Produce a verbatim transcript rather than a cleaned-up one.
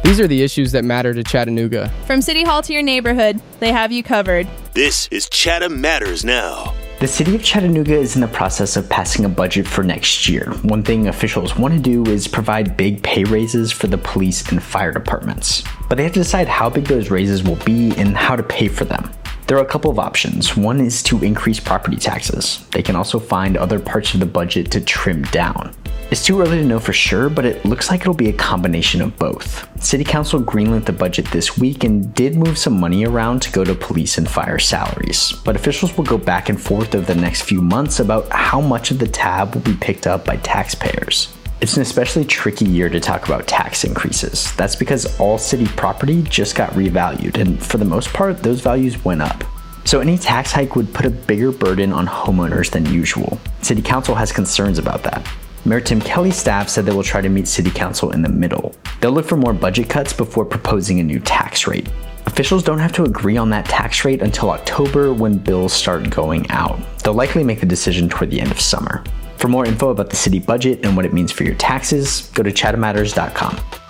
These are the issues that matter to Chattanooga. From City Hall to your neighborhood, they have you covered. This is Chatham Matters Now. The city of Chattanooga is in the process of passing a budget for next year. One thing officials want to do is provide big pay raises for the police and fire departments. But they have to decide how big those raises will be and how to pay for them. There are a couple of options. One is to increase property taxes. They can also find other parts of the budget to trim down. It's too early to know for sure, but it looks like it'll be a combination of both. City Council greenlit the budget this week and did move some money around to go to police and fire salaries. But officials will go back and forth over the next few months about how much of the tab will be picked up by taxpayers. It's an especially tricky year to talk about tax increases. That's because all city property just got revalued, and for the most part, those values went up. So any tax hike would put a bigger burden on homeowners than usual. City Council has concerns about that. Mayor Tim Kelly's staff said they will try to meet City Council in the middle. They'll look for more budget cuts before proposing a new tax rate. Officials don't have to agree on that tax rate until October when bills start going out. They'll likely make the decision toward the end of summer. For more info about the city budget and what it means for your taxes, go to chatham matters dot com.